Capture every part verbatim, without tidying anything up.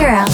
girl.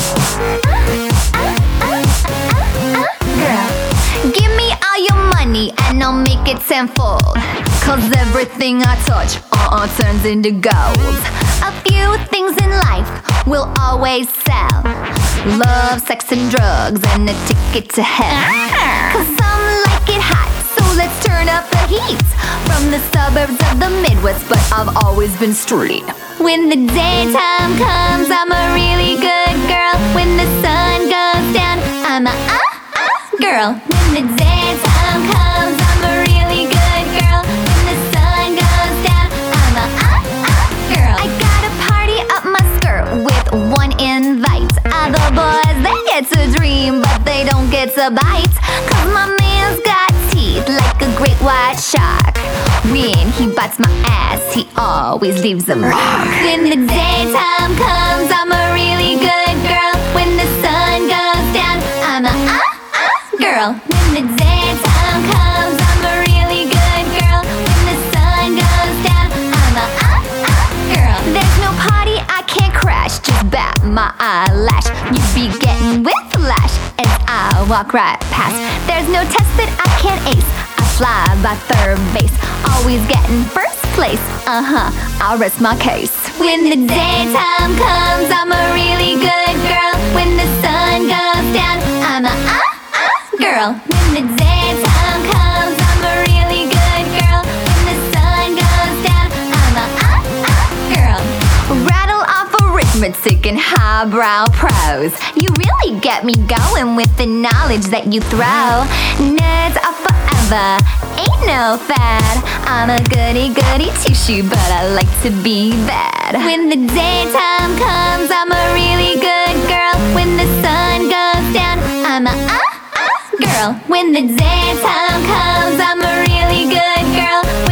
Girl. Give me all your money and I'll make it tenfold. Cause everything I touch uh-uh turns into gold. A few things in life will always sell: love, sex and drugs, and a ticket to hell. Cause some like it hot, so let's turn up the heat. From the suburbs of the Midwest, but I've always been street. When the daytime comes, I'm a really good girl. When the sun goes down, I'm a uh-uh girl. When the daytime comes, I'm a really good girl. When the sun goes down, I'm a uh-uh girl. I got a party up my skirt with one invite. Other boys, they get to dream, but they don't get to bite. Cause my man's got teeth like a great white shark. When he bites my ass, he always leaves a mark. When the daytime comes, I'm a really good girl. When the sun goes down, I'm a uh-uh girl. When the daytime comes, I'm a really good girl. When the sun goes down, I'm a uh-uh girl. There's no party I can't crash, just bat my eyelash. You be getting whiplash as I walk right past. There's no test that I can't ace, I fly by third base, always getting first place. Uh-huh, I'll rest my case. When the daytime comes, I'm a really good girl. When the sun goes down, I'm a uh-uh girl. When the daytime comes, I'm a really good girl. When the sun goes down, I'm a uh-uh girl. Rattle off arithmetic and highbrow prose. You really get me going with the knowledge that you throw. Nerds are forever, ain't no fad. I'm a goody goody two-shoe, but I like to be bad. When the daytime comes, I'm a really good girl. When the sun goes down, I'm a uh-uh girl. When the daytime comes, I'm a really good girl.